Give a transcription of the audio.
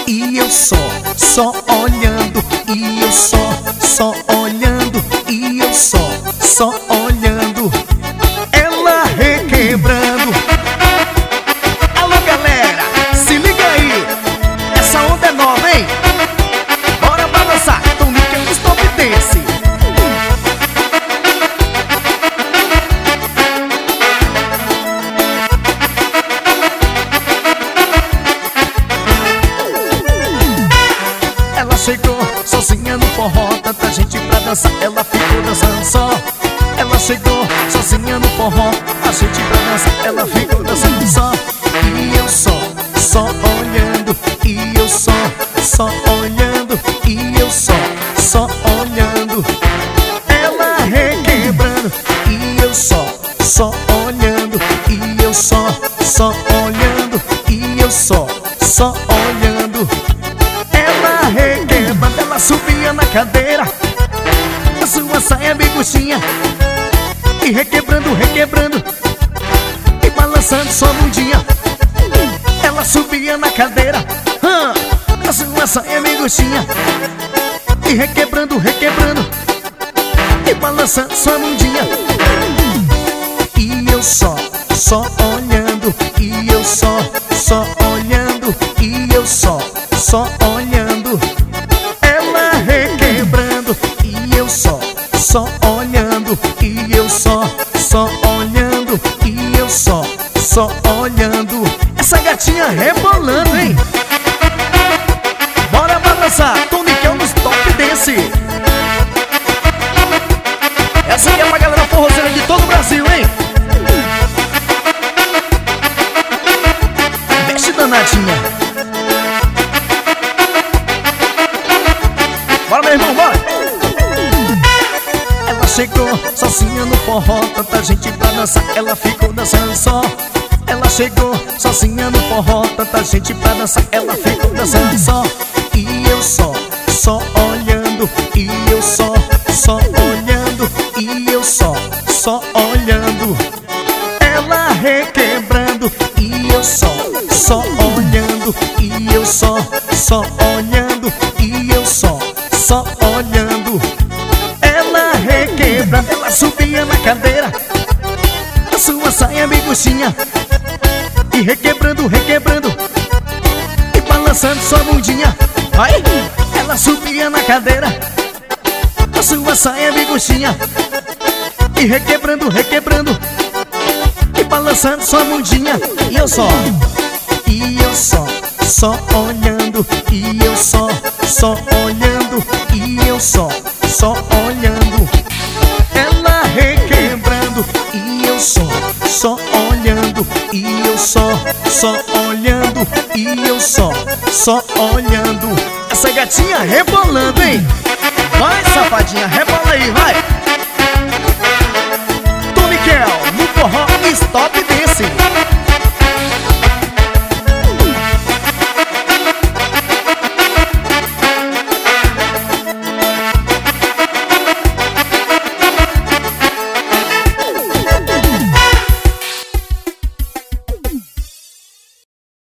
e eu só olhando, e eu só olhando, e eu só olhando, ela requebrando. Alô galera, se liga aí, essa onda é nova, hein? Bora balançar, Tonicão do Stop Dance. Ela chegou sozinha no forró, tanta gente pra dançar, ela ficou dançando só. Ela chegou sozinha no forró, a gente pra dançar, ela ficou dançando só. E eu só olhando, e eu só olhando, e eu só olhando, ela requebrando. E eu só olhando, e eu só olhando, e eu só olhando, ela requebrando. Ela subia na cadeira, a sua saia bem curtinha, e requebrando, e balançando sua bundinha. Ela subia na cadeira, a sua saia bem curtinha, e requebrando, e balançando sua bundinha. E eu só olhando, e eu só olhando, e eu só olhando, ela requebrando. E eu só olhando, e eu só olhando, e eu só olhando, essa gatinha rebolando, hein? Bora balançar, Tonicão do Stop Dance. Essa aqui é pra galera forrozeira de todo o Brasil, hein? Mexe danadinha. Bora meu irmão, bora! Ela chegou sozinha no forró, tanta gente pra dançar, ela ficou dançando só. Ela chegou sozinha no forró, tanta gente pra dançar, ela ficou dançando só. E eu só olhando, e eu só olhando, e eu só olhando, ela requebrando. E eu só olhando, e eu só olhando, e eu só olhando, ela requebrando. Ela subia na cadeira, a sua saia bem curtinha, e requebrando, e balançando sua bundinha. Vai! Ela subia na cadeira, a sua saia bem curtinha, e requebrando, e balançando sua bundinha. E eu só olhando, e eu só olhando, e eu só olhando, ela requebrando. E eu só olhando, e eu só olhando, e eu só olhando, essa gatinha rebolando, hein? Vai safadinha, rebola aí, vai!